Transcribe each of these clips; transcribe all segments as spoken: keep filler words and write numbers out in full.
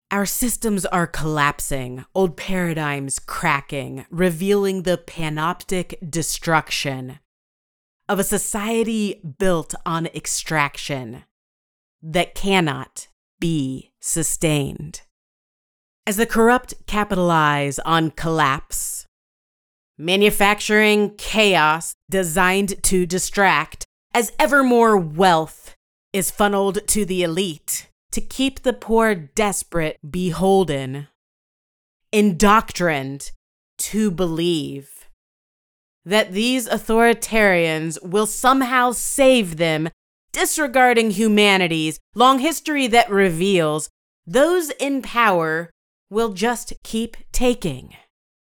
Our systems are collapsing, old paradigms cracking, revealing the panoptic destruction of a society built on extraction that cannot be sustained. As the corrupt capitalize on collapse, manufacturing chaos designed to distract, as ever more wealth is funneled to the elite to keep the poor desperate beholden, indoctrined to believe that these authoritarians will somehow save them, disregarding humanity's long history that reveals those in power will just keep taking.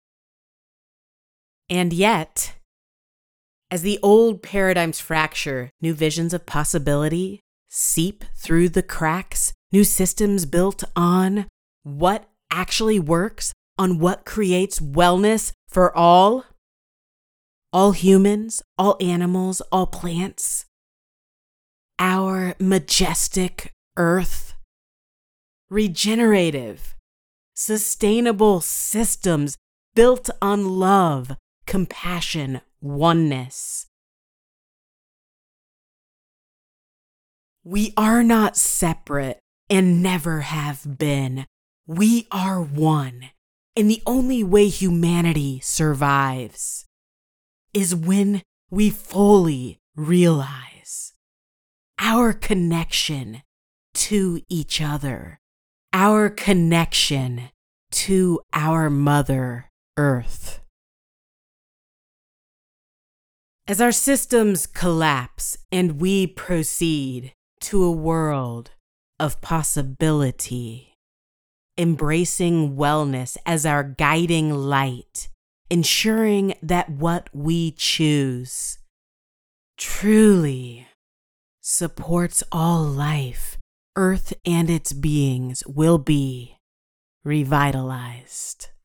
And yet, as the old paradigms fracture, new visions of possibility seep through the cracks, new systems built on what actually works, on what creates wellness for all, all humans, all animals, all plants, our majestic earth, regenerative, sustainable systems built on love, compassion, oneness. We are not separate and never have been. We are one. And the only way humanity survives is when we fully realize our connection to each other, our connection to our Mother Earth. As our systems collapse and we proceed to a world of possibility, embracing wellness as our guiding light, ensuring that what we choose truly supports all life, Earth and its beings will be revitalized.